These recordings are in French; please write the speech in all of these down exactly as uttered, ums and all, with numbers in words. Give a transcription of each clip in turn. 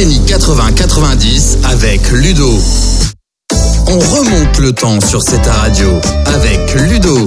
décennies quatre-vingts quatre-vingt-dix avec Ludo. On remonte le temps sur cette radio avec Ludo.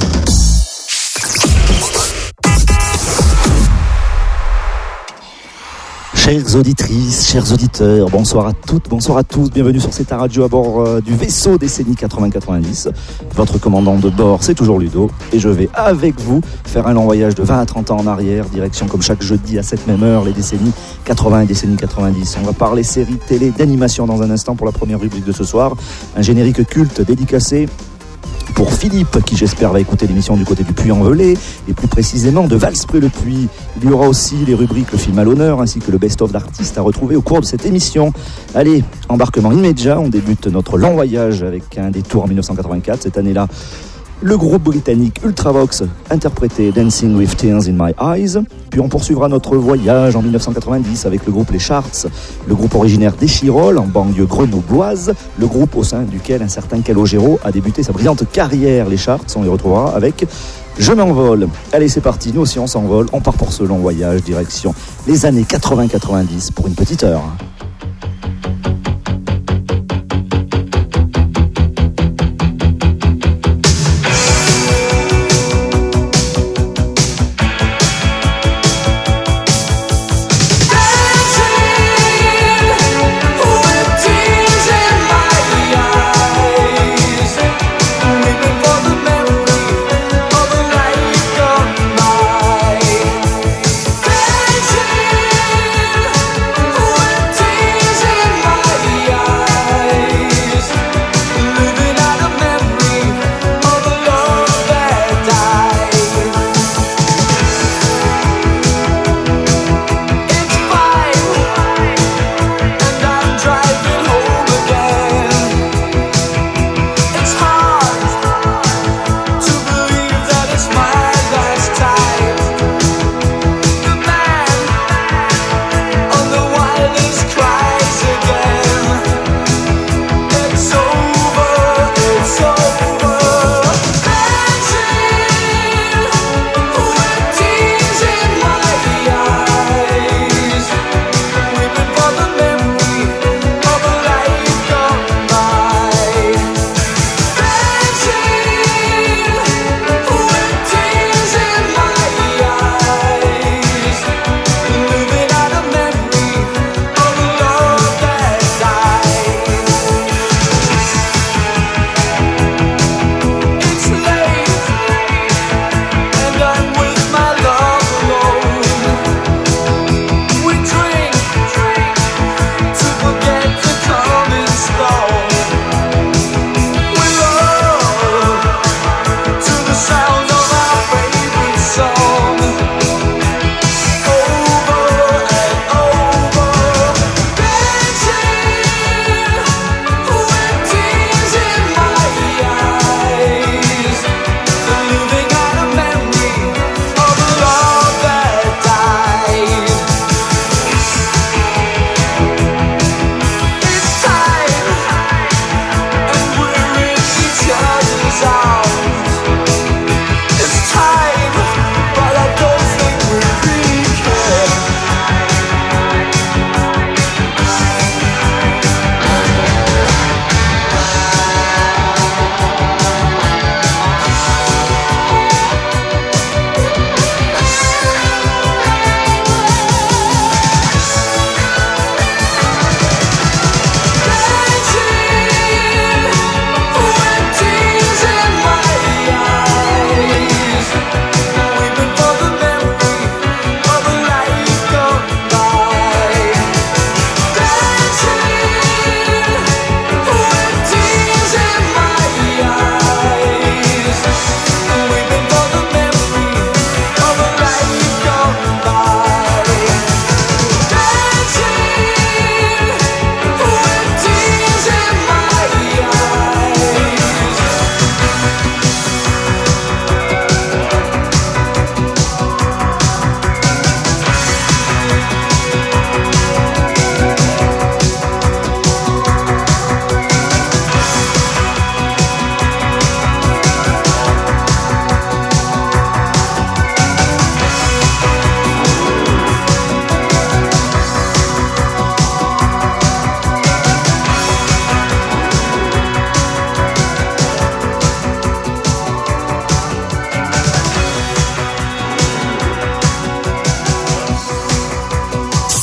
Chères auditrices, chers auditeurs, bonsoir à toutes, bonsoir à tous, bienvenue sur cette radio à bord euh, du vaisseau décennie quatre-vingts quatre-vingt-dix. Votre commandant de bord, c'est toujours Ludo, et je vais avec vous faire un long voyage de vingt à trente ans en arrière, direction comme chaque jeudi à cette même heure, les décennies quatre-vingts et décennies quatre-vingt-dix. On va parler séries, télé, d'animation dans un instant pour la première rubrique de ce soir, un générique culte dédicacé pour Philippe, qui j'espère va écouter l'émission du côté du Puy-en-Velay, et plus précisément de Vals-près-le-Puy. Il y aura aussi les rubriques Le film à l'honneur, ainsi que le best-of d'artistes à retrouver au cours de cette émission. Allez, embarquement immédiat, on débute notre long voyage avec un détour en dix-neuf cent quatre-vingt-quatre. Cette année-là, le groupe britannique Ultravox interprétait Dancing with Tears in My Eyes. Puis on poursuivra notre voyage en dix-neuf cent quatre-vingt-dix avec le groupe Les Charts, le groupe originaire d'Échirolles, en banlieue grenobloise, le groupe au sein duquel un certain Calogero a débuté sa brillante carrière. Les Charts, on les retrouvera avec Je m'envole. Allez, c'est parti, nous aussi on s'envole, on part pour ce long voyage, direction les années quatre-vingts quatre-vingt-dix pour une petite heure. Dancing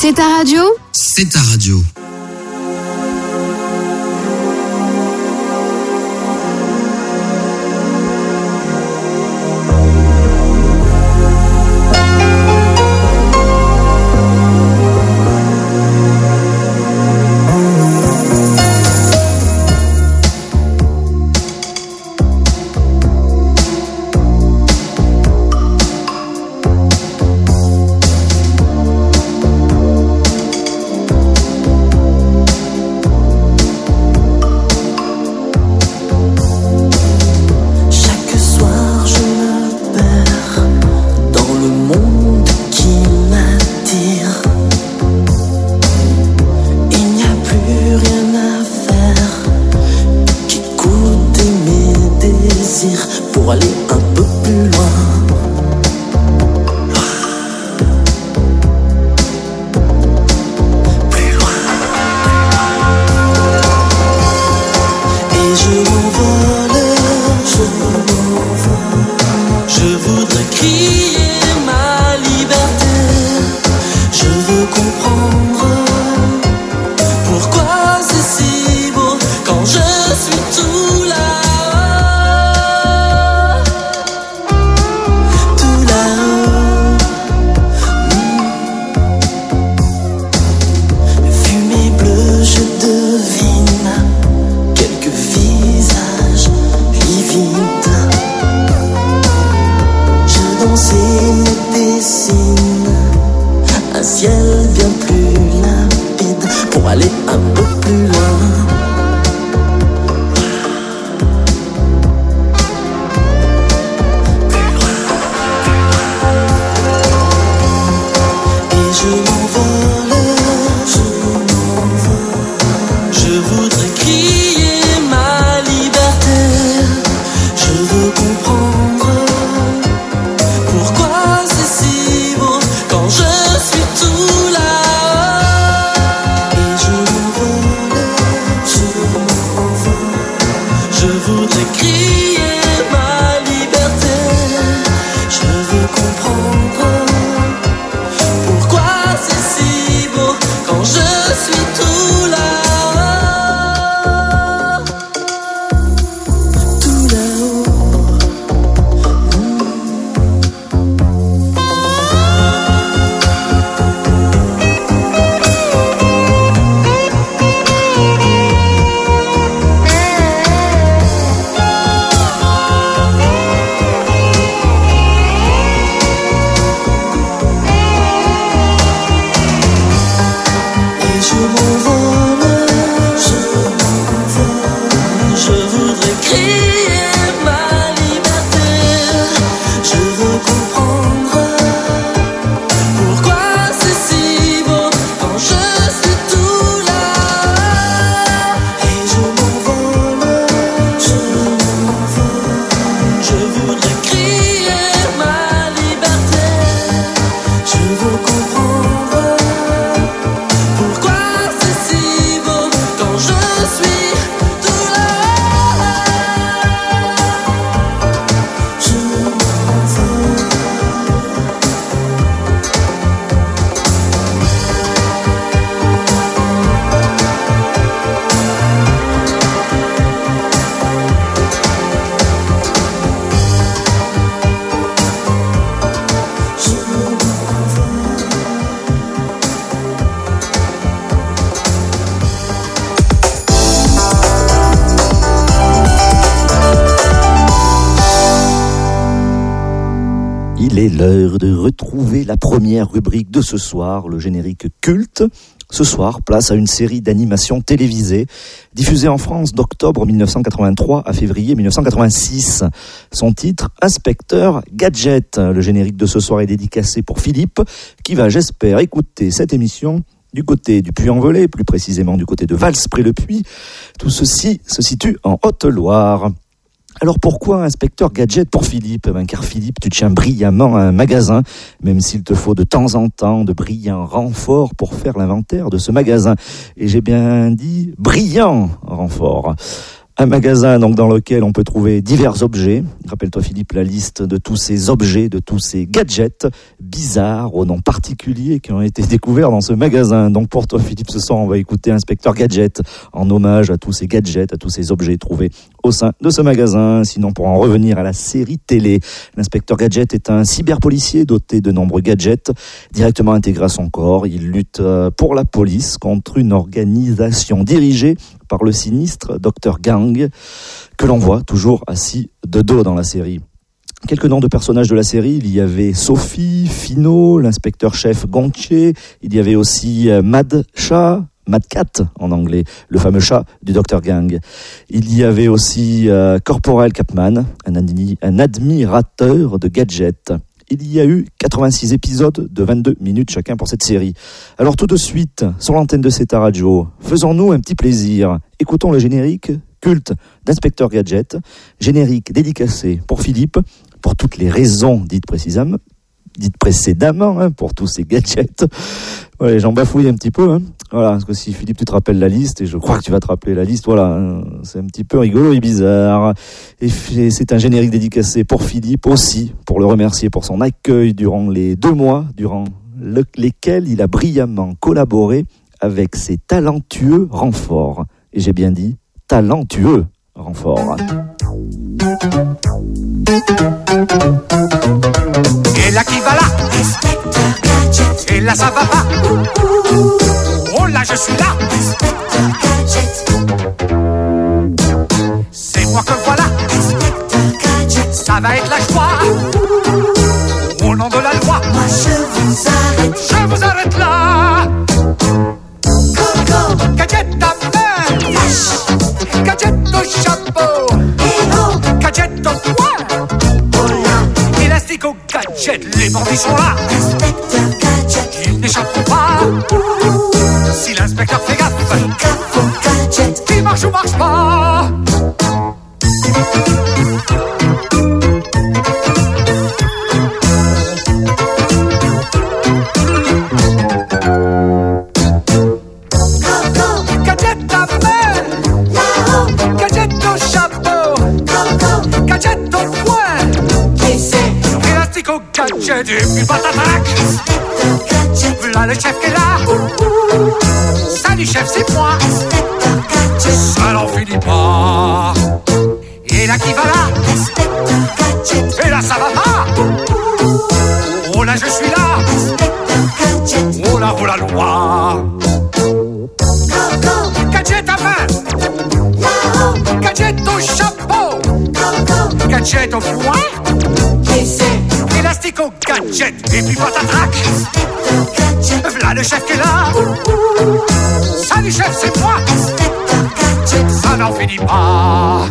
C'est ta radio ? C'est ta radio. Il est l'heure de retrouver la première rubrique de ce soir, le générique culte. Ce soir, place à une série d'animations télévisées diffusée en France d'octobre mille neuf cent quatre-vingt-trois à février mille neuf cent quatre-vingt-six. Son titre, Inspecteur Gadget. Le générique de ce soir est dédicacé pour Philippe, qui va, j'espère, écouter cette émission du côté du Puy-en-Velay, plus précisément du côté de Vals-près-le-Puy. Tout ceci se situe en Haute-Loire. Alors pourquoi Inspecteur Gadget pour Philippe ? Ben car Philippe, tu tiens brillamment un magasin, même s'il te faut de temps en temps de brillants renforts pour faire l'inventaire de ce magasin. Et j'ai bien dit brillant renfort. Un magasin donc dans lequel on peut trouver divers objets. Rappelle-toi Philippe la liste de tous ces objets, de tous ces gadgets bizarres aux noms particuliers qui ont été découverts dans ce magasin. Donc pour toi Philippe, ce soir on va écouter Inspecteur Gadget en hommage à tous ces gadgets, à tous ces objets trouvés au sein de ce magasin. Sinon pour en revenir à la série télé, l'Inspecteur Gadget est un cyberpolicier doté de nombreux gadgets directement intégrés à son corps. Il lutte pour la police contre une organisation dirigée par le sinistre docteur Gang, que l'on voit toujours assis de dos dans la série. Quelques noms de personnages de la série, il y avait Sophie, Fino, l'inspecteur-chef Gontier, il y avait aussi Mad Chat, Mad Cat en anglais, le fameux chat du docteur Gang. Il y avait aussi euh, Corporal Capman, un, admi- un admirateur de gadgets. Il y a eu quatre-vingt-six épisodes de vingt-deux minutes chacun pour cette série. Alors tout de suite, sur l'antenne de Zeta Radio, faisons-nous un petit plaisir. Écoutons le générique culte d'Inspecteur Gadget, générique dédicacé pour Philippe, pour toutes les raisons dites précisément, dites précédemment, hein, pour tous ces gadgets. Ouais, j'en bafouille un petit peu. Hein. Voilà, parce que si Philippe, tu te rappelles la liste, et je crois que tu vas te rappeler la liste, voilà, hein, c'est un petit peu rigolo et bizarre. Et c'est un générique dédicacé pour Philippe aussi, pour le remercier pour son accueil durant les deux mois, durant le, lesquels il a brillamment collaboré avec ses talentueux renforts. Et j'ai bien dit talentueux renforts. Et là qui va là, Inspecteur Gadget. Et là ça va pas, oh là je suis là, Inspecteur Gadget. C'est moi que voilà, Inspecteur Gadget. Ça va être la joie, au nom de la loi. Moi je vous arrête, je vous arrête là. Go go, gadget à main, flash, gadget au chapeau, héros, gadget au poing, oh là, élastique au gadget, les bandits sont là. Inspecteur Gadget, ils n'échapperont pas. Si l'inspecteur fait gaffe, fait gaffe au gadget, qui marche ou marche pas. Gadget et puis patatrac. Inspecteur Gadget, voilà le chef qui est là. Salut chef, c'est moi. Inspecteur Gadget, ça n'en finit pas. Et là qui va là, Inspecteur Gadget. Et là ça va pas. Oh là je suis là, Inspecteur Gadget. Oh là oh la loi. Go go, gadget à main. Là-haut, gadget au chapeau. Go go, gadget au poing. Qui c'est? Élastique au gadget, et puis patatrac. Inspecteur Gadget, v'là le chef qui est là. Salut chef, c'est moi. Inspecteur Gadget, ça n'en finit pas.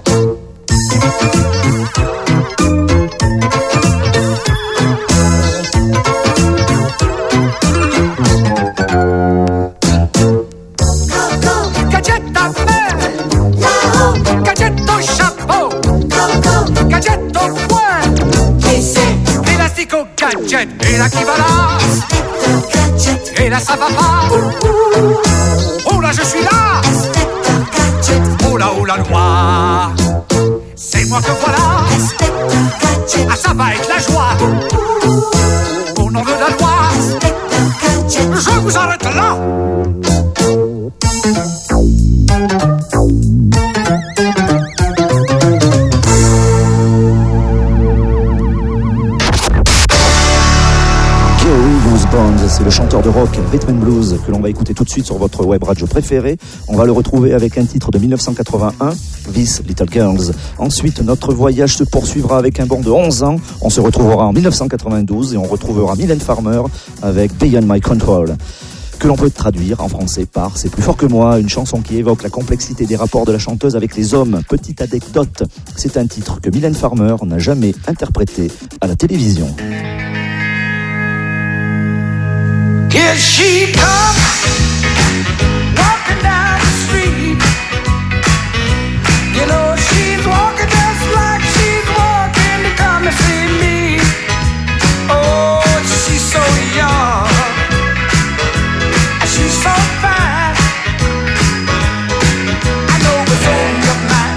Go go, gadget à main. Là-haut, gadget au chapeau. Go go, gadget au poing. Élastique au gadget, et là qui va là, Inspecteur Gadget. Et là ça va pas. Oh là je suis là, Inspecteur Gadget. Oh là oh la loi. C'est moi que voilà, Inspecteur Gadget. Ah ça va être la joie, au nom de la loi, Inspecteur Gadget. Je vous arrête là. C'est le chanteur de rock Rhythm and Blues que l'on va écouter tout de suite sur votre web radio préférée. On va le retrouver avec un titre de dix-neuf cent quatre-vingt-un, These Little Girls. Ensuite, notre voyage se poursuivra avec un bond de onze ans. On se retrouvera en dix-neuf cent quatre-vingt-douze et on retrouvera Mylène Farmer avec Beyond My Control, que l'on peut traduire en français par C'est plus fort que moi, une chanson qui évoque la complexité des rapports de la chanteuse avec les hommes. Petite anecdote, c'est un titre que Mylène Farmer n'a jamais interprété à la télévision. Here she comes, walking down the street. You know she's walking just like she's walking to come and see me. Oh, she's so young, she's so fine. I know what's on your mind.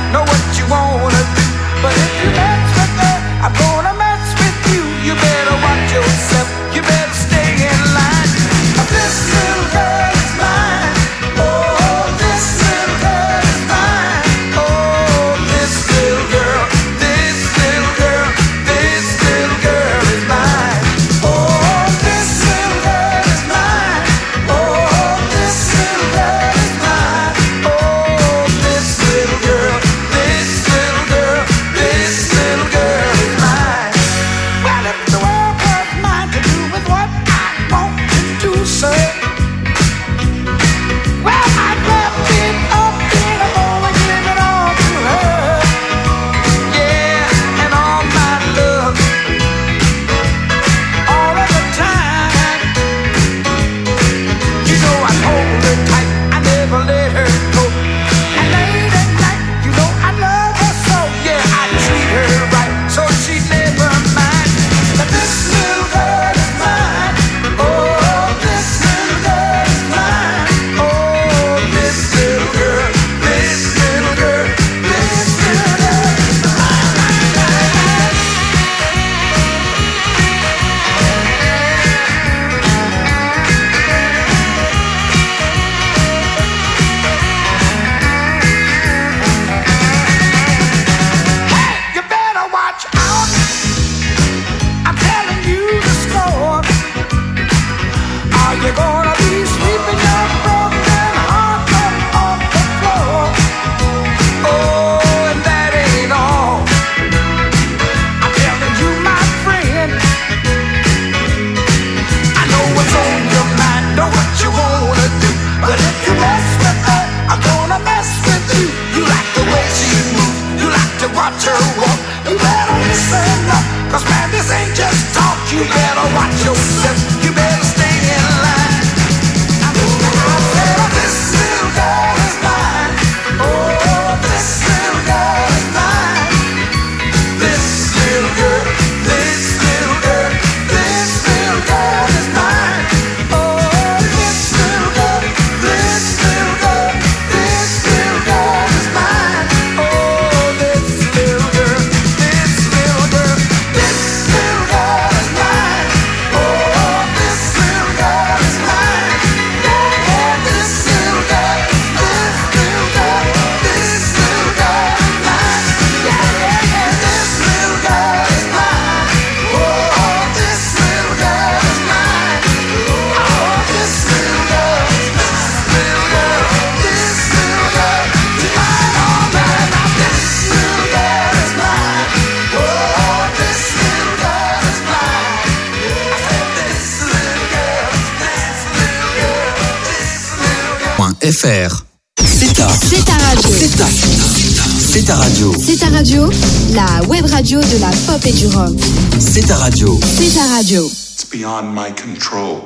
F R. C'est ta. C'est ta radio. C'est ta. C'est ta radio. C'est ta radio, la web radio de la pop et du rock. C'est ta radio. C'est ta radio. It's beyond my control.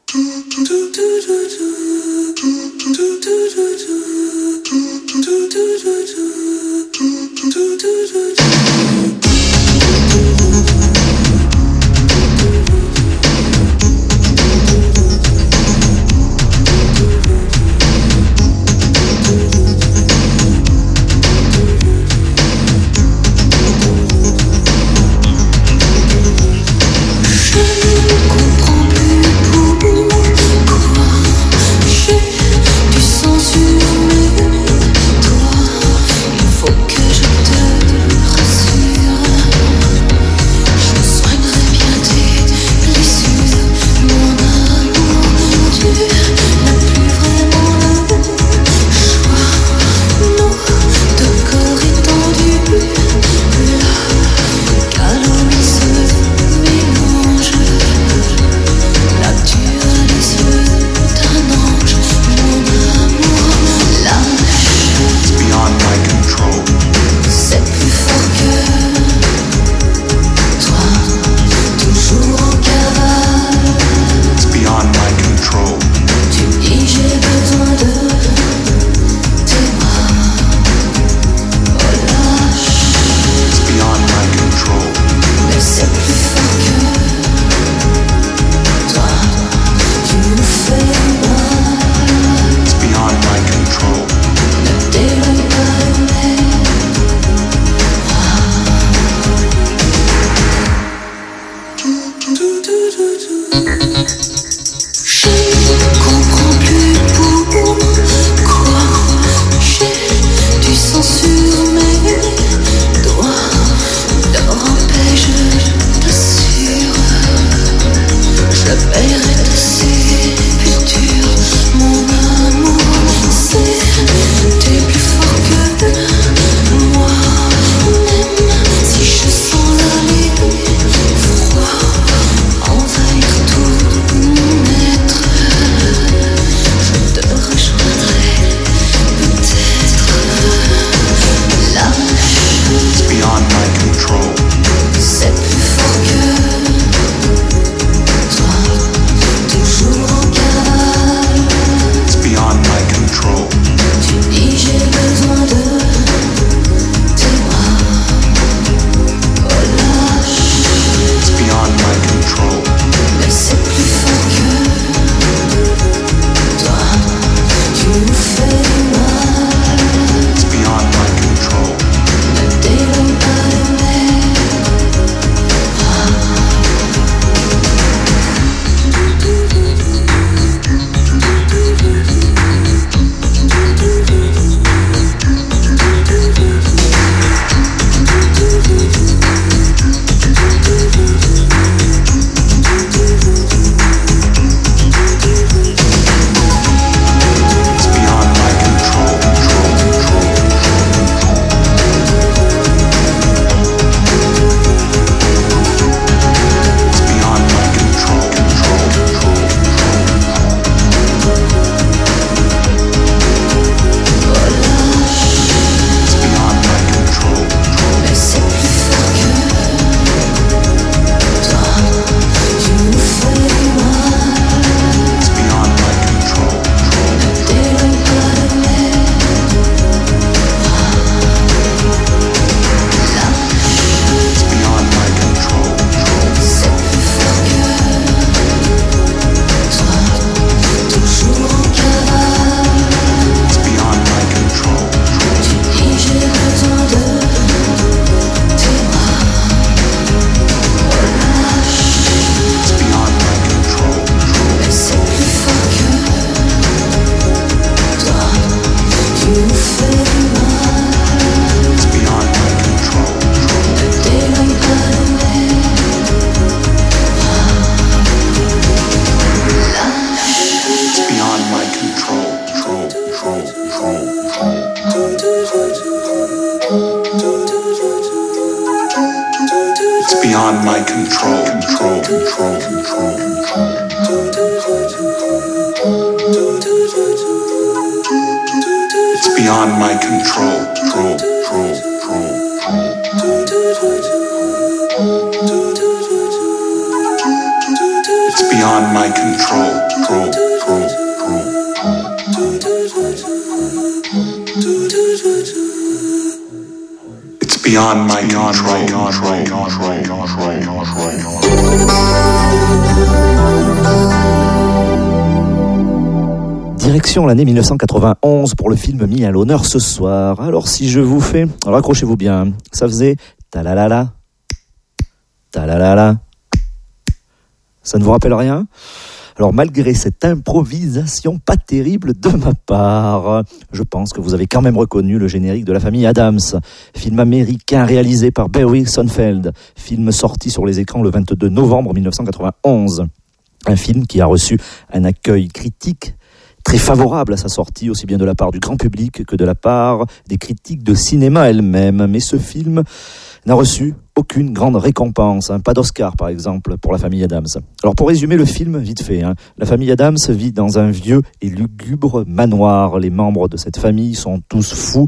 beyond my control, control, control, control, control. beyond my control. Control, control, control, It's beyond my control. Control, control, It's beyond my Direction l'année mille neuf cent quatre-vingt-onze pour le film mis à l'honneur ce soir. Alors si je vous fais, alors accrochez-vous bien, ça faisait ta-la-la-la, ta-la-la-la. Ça ne vous rappelle rien ? Alors malgré cette improvisation pas terrible de ma part, je pense que vous avez quand même reconnu le générique de La Famille Addams, film américain réalisé par Barry Sonnenfeld, film sorti sur les écrans le vingt-deux novembre mille neuf cent quatre-vingt-onze. Un film qui a reçu un accueil critique très favorable à sa sortie, aussi bien de la part du grand public que de la part des critiques de cinéma elles-mêmes. Mais ce film n'a reçu aucune grande récompense, hein. Pas d'Oscar par exemple pour La Famille Addams. Alors pour résumer le film vite fait, hein. La famille Addams vit dans un vieux et lugubre manoir. Les membres de cette famille sont tous fous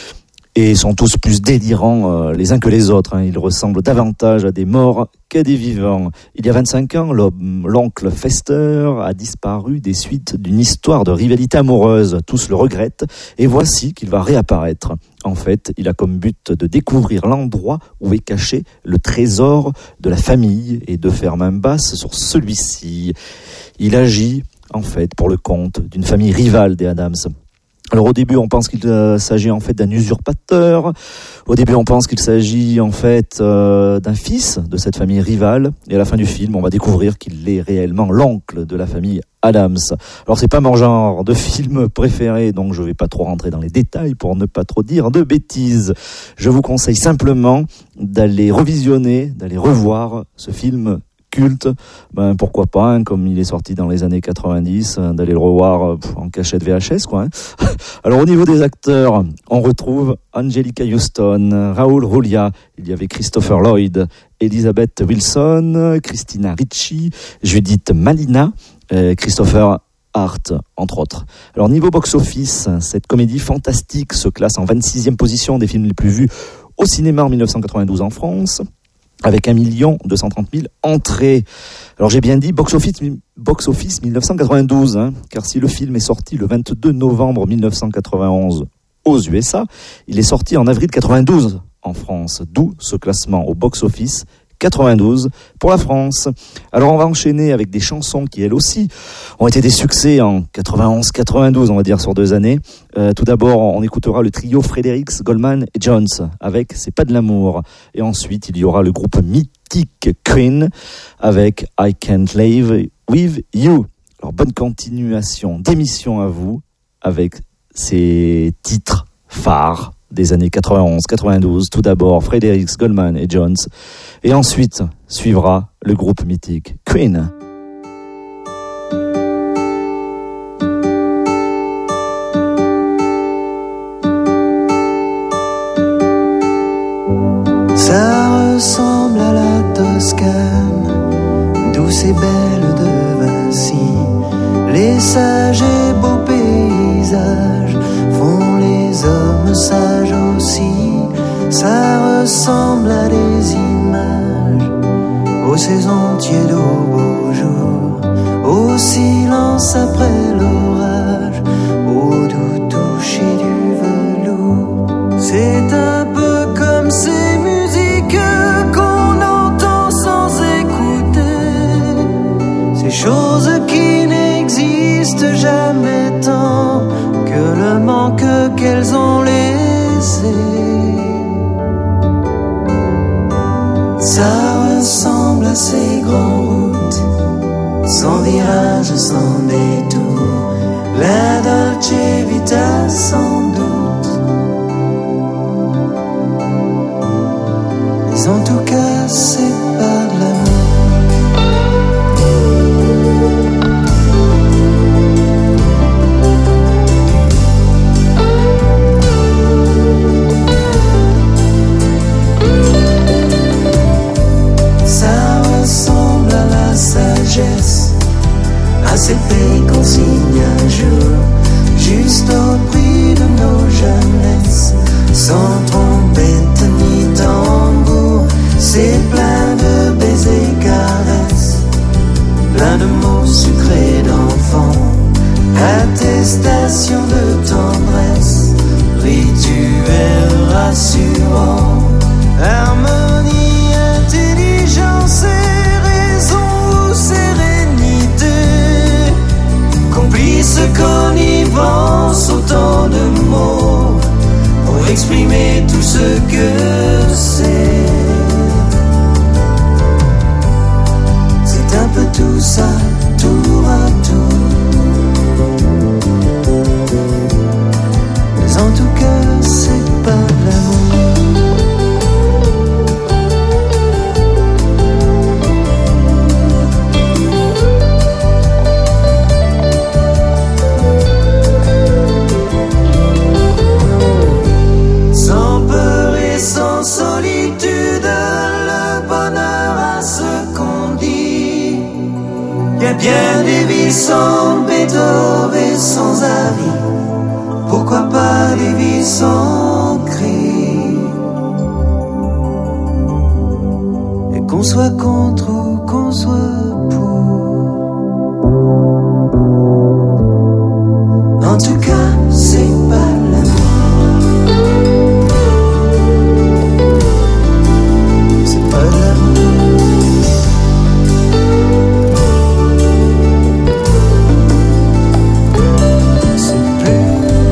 et sont tous plus délirants euh, les uns que les autres, hein. Ils ressemblent davantage à des morts qu'à des vivants. Il y a vingt-cinq ans, l'oncle Fester a disparu des suites d'une histoire de rivalité amoureuse. Tous le regrettent et voici qu'il va réapparaître. En fait, il a comme but de découvrir l'endroit où est caché le trésor de la famille et de faire main basse sur celui-ci. Il agit en fait pour le compte d'une famille rivale des Addams. Alors au début on pense qu'il euh, s'agit en fait d'un usurpateur, au début on pense qu'il s'agit en fait euh, d'un fils de cette famille rivale, et à la fin du film on va découvrir qu'il est réellement l'oncle de la famille Addams. Alors c'est pas mon genre de film préféré, donc je vais pas trop rentrer dans les détails pour ne pas trop dire de bêtises. Je vous conseille simplement d'aller revisionner, d'aller revoir ce film culte, ben pourquoi pas, hein, comme il est sorti dans les années quatre-vingt-dix, hein, d'aller le revoir pff, en cachette V H S, quoi. Hein. Alors au niveau des acteurs, on retrouve Angelica Houston, Raoul Julia, il y avait Christopher Lloyd, Elizabeth Wilson, Christina Ricci, Judith Malina, euh, Christopher Hart, entre autres. Alors niveau box-office, cette comédie fantastique se classe en vingt-sixième position des films les plus vus au cinéma en mille neuf cent quatre-vingt-douze en France, avec un million deux cent trente mille entrées. Alors j'ai bien dit box-office, box-office mille neuf cent quatre-vingt-douze, hein, car si le film est sorti le vingt-deux novembre mille neuf cent quatre-vingt-onze aux U S A, il est sorti en avril quatre-vingt-douze en France, d'où ce classement au box-office quatre-vingt-douze pour la France. Alors on va enchaîner avec des chansons qui elles aussi ont été des succès en quatre-vingt-onze quatre-vingt-douze, on va dire sur deux années. Euh, tout d'abord on écoutera le trio Fredericks, Goldman et Jones avec C'est pas de l'amour, et ensuite il y aura le groupe mythique Queen avec I Can't Live With You. Alors bonne continuation d'émission à vous avec ces titres phares des années quatre-vingt-onze quatre-vingt-douze. Tout d'abord Fredericks, Goldman et Jones, et ensuite suivra le groupe mythique Queen. Ça ressemble à la Toscane, douce et belle de Vinci. Les sages et beaux paysages font les hommes sages aussi. Ça ressemble à des images, aux saisons tièdes, aux beaux jours, au silence après l'orage, au doux toucher du velours. C'est un peu comme ces musiques qu'on entend sans écouter, ces choses qui n'existent jamais tant que le manque qu'elles ont laissé. Ça ressemble à ces grandes routes, sans virage, sans détour, la Dolce Vita sans doute. Mais en tout cas, c'est pas de l'amour. À ces pays qu'on signe un jour, juste au prix de nos jeunesses, sans trompette ni tambour. C'est plein de baisers, caresses, plein de mots sucrés d'enfants, attestation de tendresse, rituel rassurant, harmonie, intelligence et raison ou sérénité, complice connivence, autant de mots pour exprimer tout ce que c'est. C'est un peu tout ça, tour à tour. Mais en tout cas, c'est pas l'amour. Sans peur et sans solitude, le bonheur a ce qu'on dit. Y a bien des vies sans Beethoven et sans avis. Pourquoi pas des vies sans cri? Et qu'on soit contre ou qu'on soit pour, en tout cas, c'est pas l'amour. C'est pas l'amour. C'est plus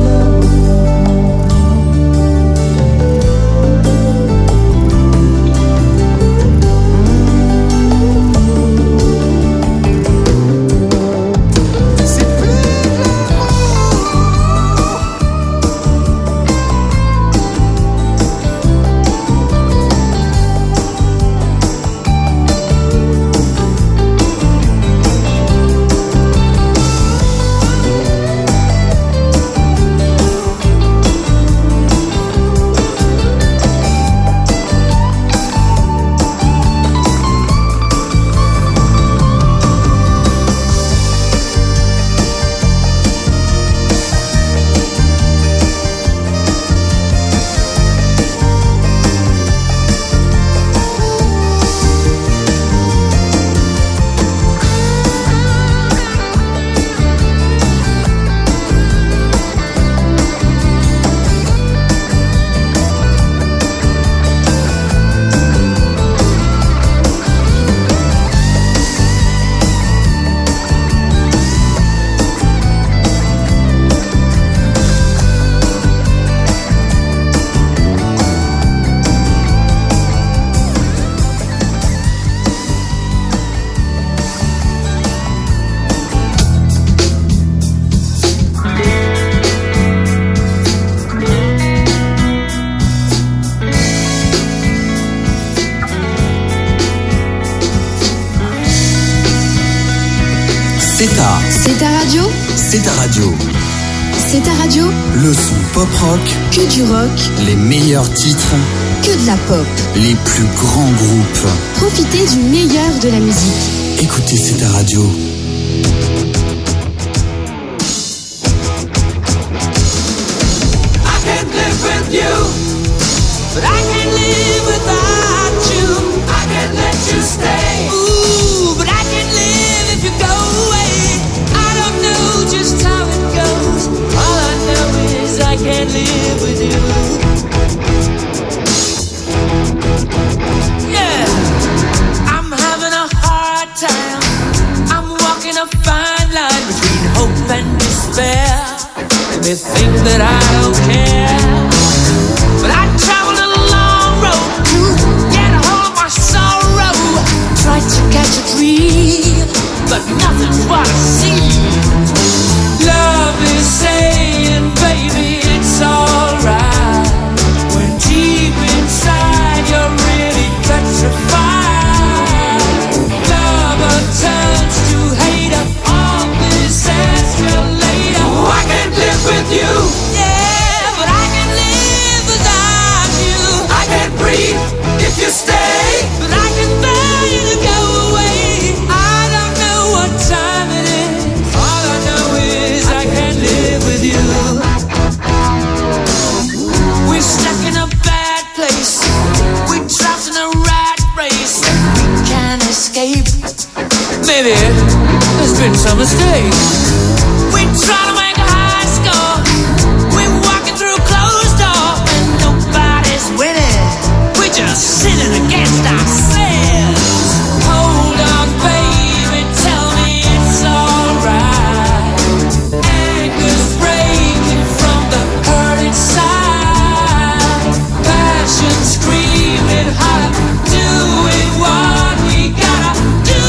C'est ta. C'est ta radio. C'est ta radio. C'est ta radio. Le son pop rock. Que du rock. Les meilleurs titres. Que de la pop. Les plus grands groupes. Profitez du meilleur de la musique. Écoutez, c'est ta radio. I can't live with you, but I can't live without you. I can't let you stay. Ooh, but I can't live if you go away. I don't know just how it goes. All I know is I can't live with you. Yeah, I'm having a hard time. I'm walking a fine line between hope and despair. And they think that I don't care, but I traveled a long road to get a hold of my sorrow. Tried to catch a dream, but nothing's what I see. Love is saying, baby, it's alright, when deep inside you're really petrified. Lover turns to hater, all this escalator. Oh, I can't live with you. Yeah, but I can live without you. I can't breathe if you stay, but I can bear you to go away. I don't know what time it is, baby, there's been some mistakes. We try to make a high score. We're walking through closed doors and nobody's winning. We're just sinning against ourselves. Hold on, baby, tell me it's alright. Anchors breaking from the hurt inside. Passion screaming holler, doing what we gotta do.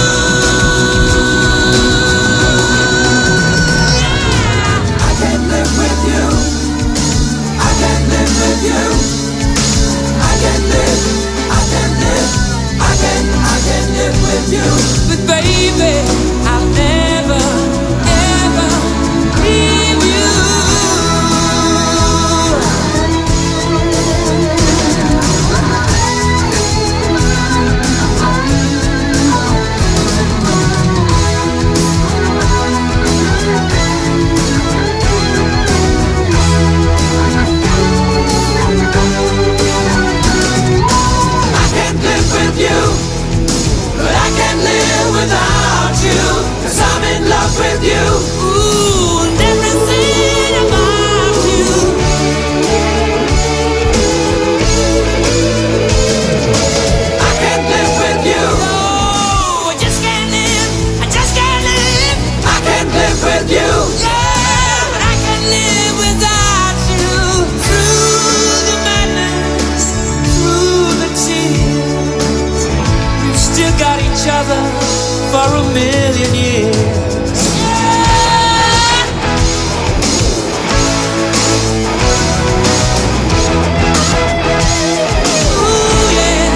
I can't live with you. I can't live with you. I can't live. I can't live. I can't. I can't live with you. But baby, I'll never, ever leave you. I can't live with you, but I can't live without you, 'cause I'm in love with you. Ooh, and everything about you. I can't live with you. No, I just can't live. I just can't live. I can't live with you. Yeah, but I can't live without you. Through the madness, through the tears, we've still got each other for a million years. Yeah. Ooh, yeah.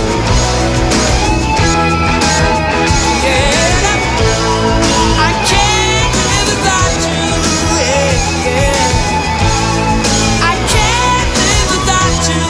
Yeah. I can't live without you. Yeah, yeah. I can't live without you.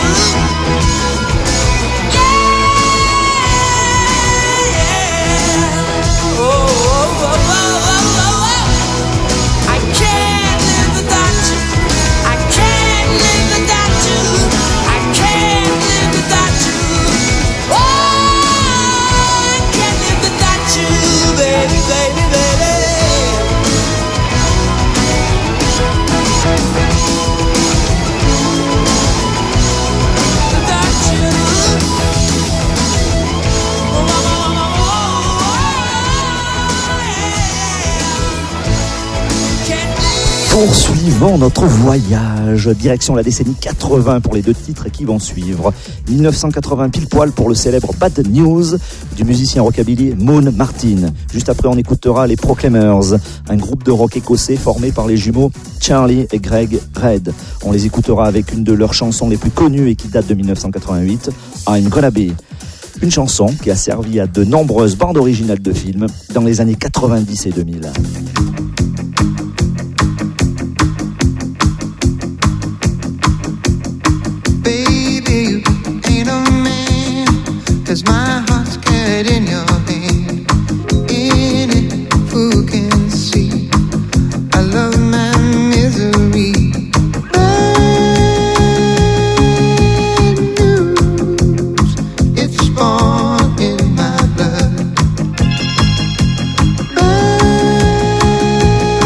Yeah. Oh, oh, oh, oh, oh, oh, oh. I can't live without you. I can't live without you. I can't live without you. Oh, I can't live without you, baby, baby, baby. Without you. Oh, oh, oh, oh, oh, yeah. Can't live. Poursuivons notre voyage, direction la décennie quatre-vingts pour les deux titres qui vont suivre. mille neuf cent quatre-vingts pile poil pour le célèbre Bad News du musicien rockabilly Moon Martin. Juste après on écoutera les Proclaimers, un groupe de rock écossais formé par les jumeaux Charlie et Greg Red. On les écoutera avec une de leurs chansons les plus connues et qui date de mille neuf cent quatre-vingt-huit, I'm Gonna Be. Une chanson qui a servi à de nombreuses bandes originales de films dans les années quatre-vingt-dix et deux mille. Baby, you ain't a man, 'cause my heart's carried in your hand. In it, who can see? I love my misery. Bad news, it's born in my blood. Bad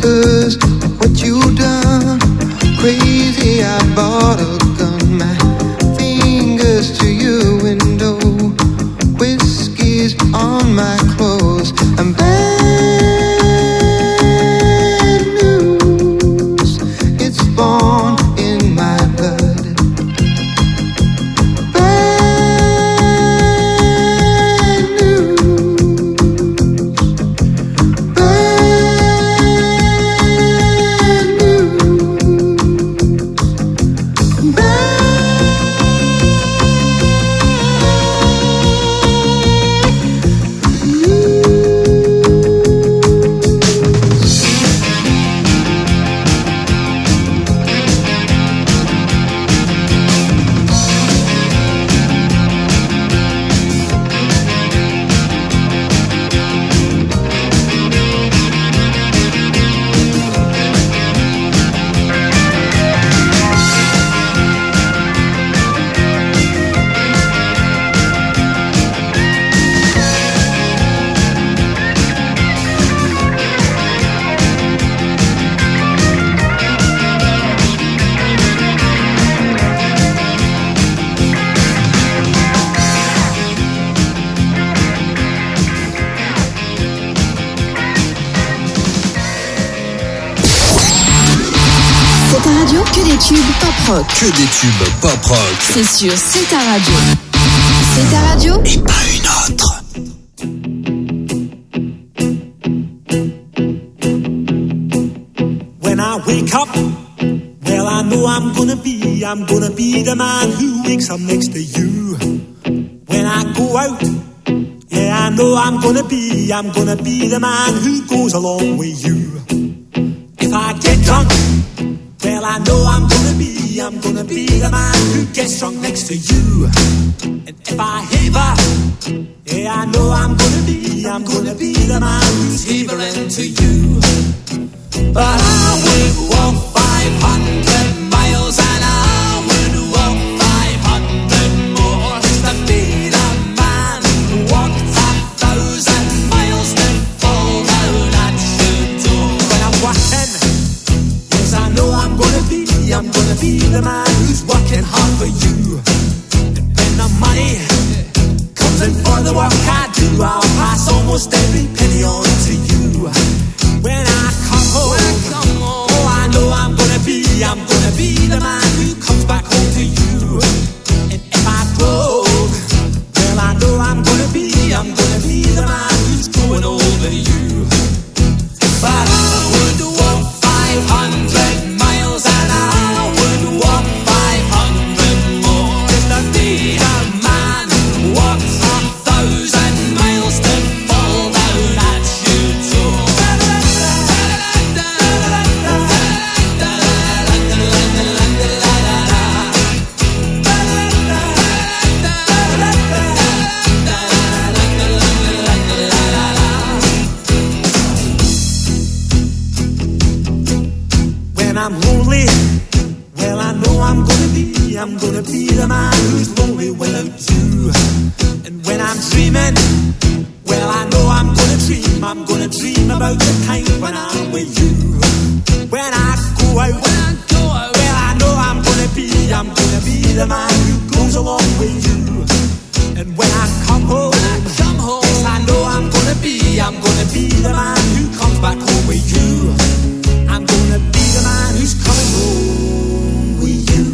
'cause what you done, crazy, I bought a gun. My fingers to your window, whiskey's on my clothes. I'm bad news, it's born in my blood. Bad news, bad news, bad. Que des tubes pop rock. Que des tubes pop rock. C'est sur C'est ta radio. C'est ta radio. Et pas une autre. When I wake up, well I know I'm gonna be, I'm gonna be the man who wakes up next to you. When I go out, yeah I know I'm gonna be, I'm gonna be the man who goes along with you. If I get drunk, well, I know I'm gonna be, I'm gonna be the man who gets drunk next to you. And if I haver, yeah, I know I'm gonna be, I'm gonna be the man who's havering to you. But I would walk five hundred miles and I would walk five hundred more just to be the man who walked a thousand miles to fall down at your door. When I'm walking, I know I'm gonna be, I'm gonna be the man who's working hard for you. And when the money comes in for the work I do, I'll pass almost every penny on to you. When I come home, when I come home, oh I know I'm gonna be, I'm gonna be the man who comes back home to you. And if I broke, well I know I'm gonna be, I'm gonna be the man who's going over you. But I would walk five hundred miles and I would walk five hundred more just to be the man who walks a thousand miles to fall down at your door. When I'm lonely, well I know I'm gonna be, I'm gonna be the man who's lonely without you. And when I'm dreaming, well I know I'm gonna dream, I'm gonna dream about the time when I'm with you. When I go out, when I go out, well I know I'm gonna be, I'm gonna be the man who goes along with you. And when I come home, when I come home, yes I know I'm gonna be, I'm gonna be the man who comes back home with you. I'm gonna be the man who's coming home with you.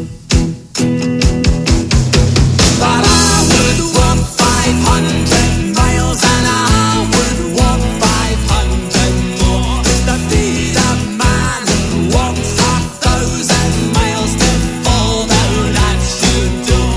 But I would walk five hundred miles and I would walk five hundred more just to be the man who walks a thousand miles to fall down at your door.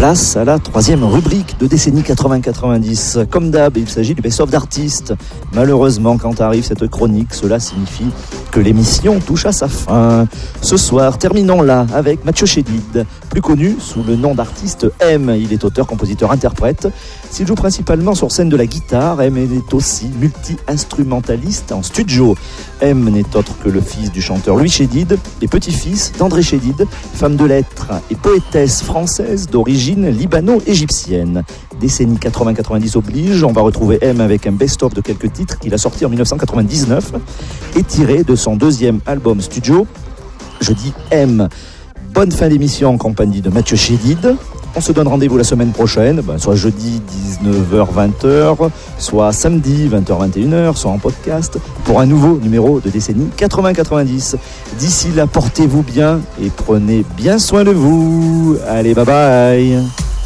Place à la troisième rubrique de décennie quatre-vingts quatre-vingt-dix. Comme d'hab, il s'agit du best-of d'artistes. Malheureusement, quand arrive cette chronique, cela signifie que l'émission touche à sa fin. Ce soir, terminons-la avec Mathieu Chédid, plus connu sous le nom d'artiste M. Il est auteur, compositeur, interprète. S'il joue principalement sur scène de la guitare, M est aussi multi-instrumentaliste en studio. M n'est autre que le fils du chanteur Louis Chédid et petit-fils d'André Chédid, femme de lettres et poétesse française d'origine libano-égyptienne. Décennie quatre-vingts quatre-vingt-dix oblige, on va retrouver M avec un best-of de quelques titres qu'il a sorti en dix-neuf cent quatre-vingt-dix-neuf et tiré de son deuxième album studio. Je dis M. Bonne fin d'émission en compagnie de Mathieu Chédid. On se donne rendez-vous la semaine prochaine, ben, soit jeudi dix-neuf heures vingt heures, soit samedi vingt heures vingt et une heures, soit en podcast, pour un nouveau numéro de décennie quatre-vingts quatre-vingt-dix. D'ici là, portez-vous bien et prenez bien soin de vous. Allez, bye bye.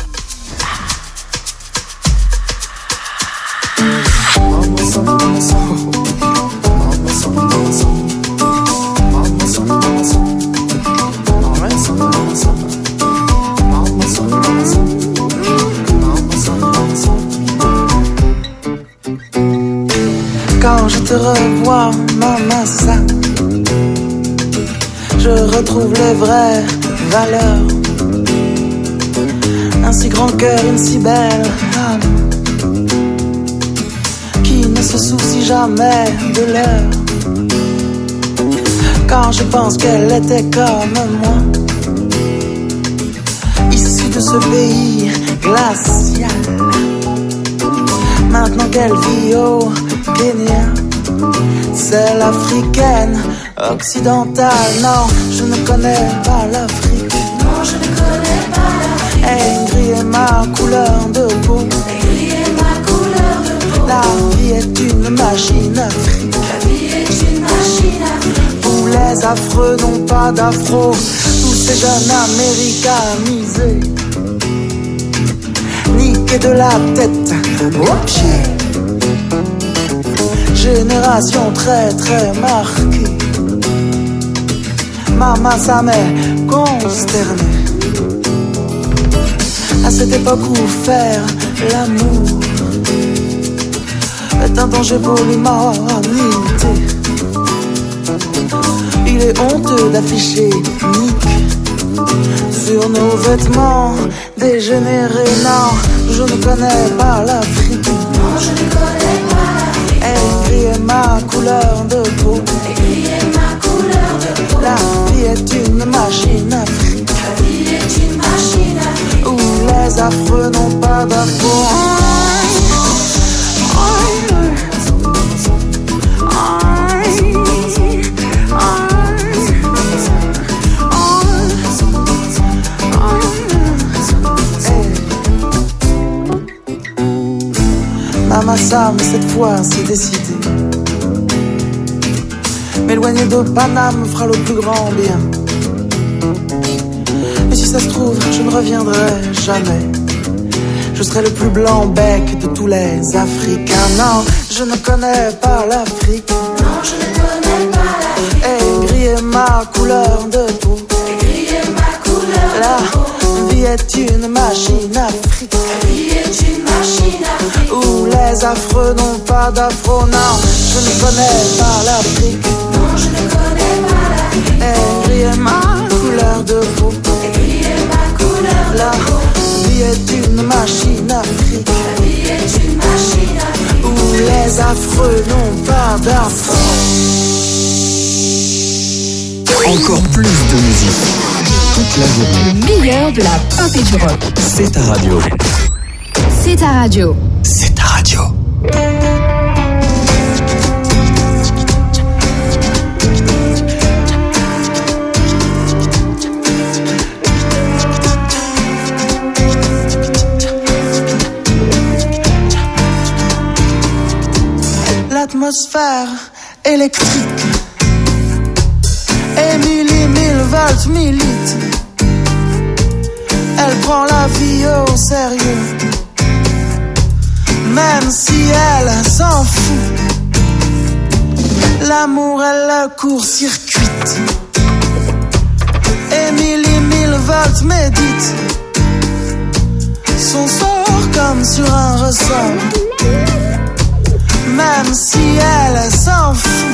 Quand je te revois, maman, ça, je retrouve les vraies valeurs. Un si grand cœur, une si belle âme, qui ne se soucie jamais de l'heure. Quand je pense qu'elle était comme moi, issue de ce pays glacial, maintenant qu'elle vit au Kenya, c'est l'africaine occidentale. Non, je ne connais pas l'Afrique. Non, je ne connais pas l'Afrique. Et gris est ma couleur de peau. Et gris est ma couleur de peau. La vie est une machine afrique. La vie est une machine afrique. Où les affreux n'ont pas d'afro. Tous ces jeunes américanisés, niqués de la tête aux pieds. Génération très très marquée. Maman, ça m'est consterné. À cette époque où faire l'amour est un danger pour l'humanité, il est honteux d'afficher Nick sur nos vêtements dégénérés. Non, je ne connais pas l'Afrique. Non, je ne connais pas l'Afrique. Et gris est ma couleur de peau. Et gris est ma couleur de peau. La vie est une machine afrique. La vie est une machine afrique. Où les affreux n'ont pas d'afro. Maman Sam, cette fois c'est décidé. M'éloigner de Paname fera le plus grand bien. Mais si ça se trouve, je ne reviendrai jamais. Je serai le plus blanc bec de tous les Africains. Non, je ne connais pas l'Afrique. Non, je ne connais pas l'Afrique. Et gris est ma couleur de peau. Et gris est ma couleur de peau. La vie est une machine afrique. La vie est une machine afrique. Où les affreux n'ont pas d'afro. Non, je ne connais pas l'Afrique. Non, je ne connais pas l'Afrique. Et gris est ma couleur de peau. Et gris est ma couleur de peau. La vie est une machine afrique. La vie est une machine afrique. Où les affreux n'ont pas d'afro. Encore plus de musique. Toute la journée. Le meilleur de la pop et du rock. C'est ta radio. C'est ta radio. C'est ta radio. L'atmosphère électrique et mille et mille volts militent. Elle prend la vie au sérieux, même si elle s'en fout. L'amour, elle le court-circuite. Et mille et mille volts méditent son sort comme sur un ressort. Même si elle s'en fout.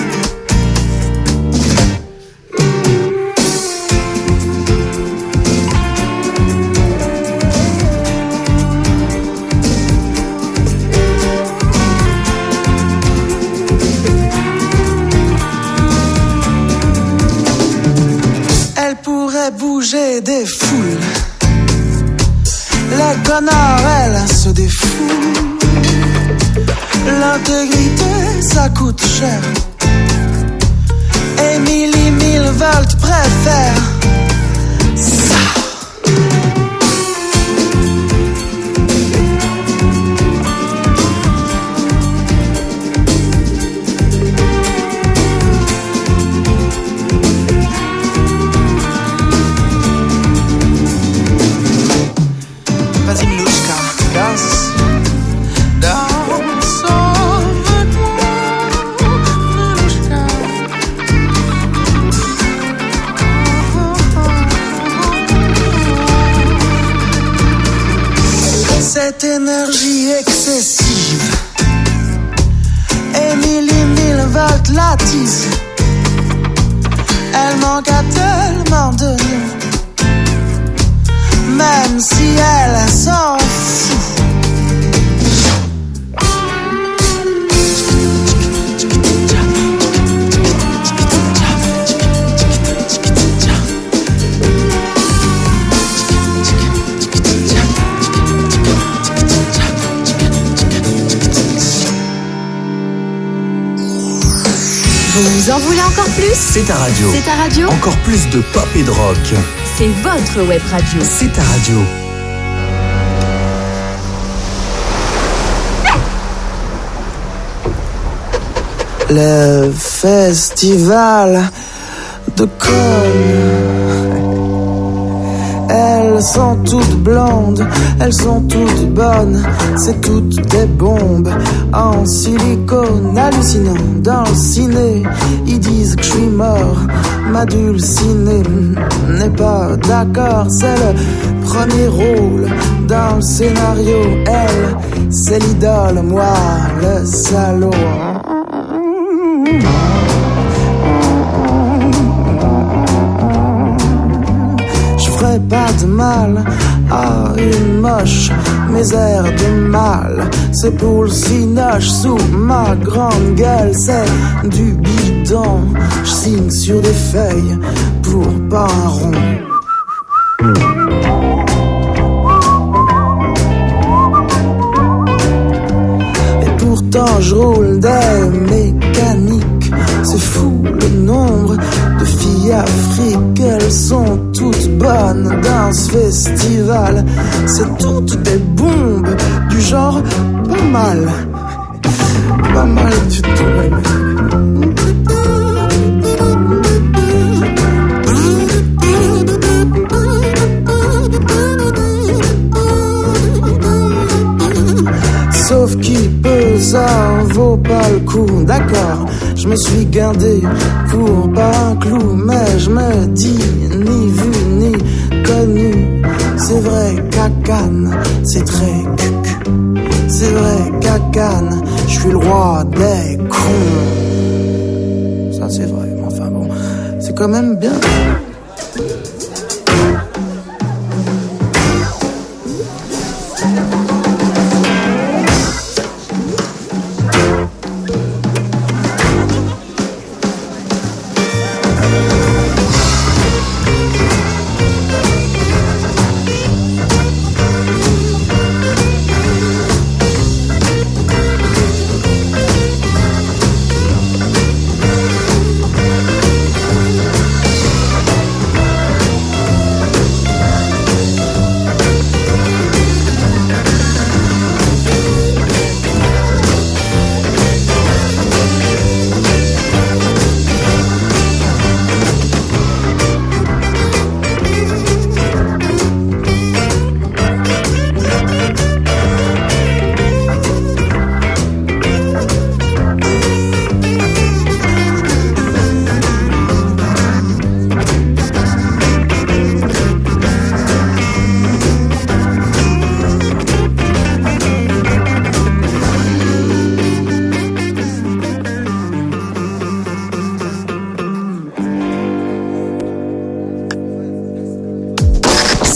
Elle pourrait bouger des foules. Les connards, elle se défoule. L'intégrité, ça coûte cher. Émilie mille volts préfère ça. Cette énergie excessive, Émilie mille volts l'attise. Elle manque à tellement de nous, même si elle s'en fout. Vous en voulez encore plus? C'est ta radio. C'est ta radio. Encore plus de pop et de rock. C'est votre web radio. C'est ta radio. Le festival de Cône. Elles sont toutes blondes, elles sont toutes bonnes. C'est toutes des bombes en silicone. Hallucinant dans le ciné, ils disent que je suis mort. Ma dulcinée n'est pas d'accord. C'est le premier rôle dans le scénario. Elle, c'est l'idole, moi, le salaud. Pas de mal à une moche, mes airs de mal, c'est pour le cinoche sous ma grande gueule, c'est du bidon, je signe sur des feuilles pour pas un rond. Et pourtant je roule des mécaniques, c'est fou le nombre de filles afriques, elles sont toutes bonnes dans ce festival. C'est toutes des bombes du genre pas mal, pas mal du tout. Sauf qui peut, ça vaut pas le coup, d'accord. Je me suis gardé pour pas un clou, mais je me dis ni vu ni connu. C'est vrai qu'à Cannes, c'est très cuc. C'est vrai qu'à Cannes, je suis le roi des cons. Ça c'est vrai, mais enfin bon, c'est quand même bien.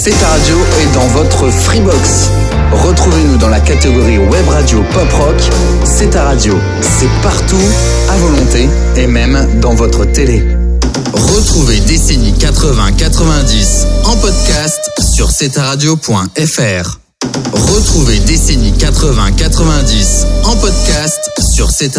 C'est ta radio est dans votre Freebox. Retrouvez-nous dans la catégorie Web Radio Pop Rock. C'est ta radio, c'est partout, à volonté et même dans votre télé. Retrouvez Décennie quatre-vingts quatre-vingt-dix en podcast sur c'est ta radio point f r. Retrouvez Décennie quatre-vingts quatre-vingt-dix en podcast sur c'est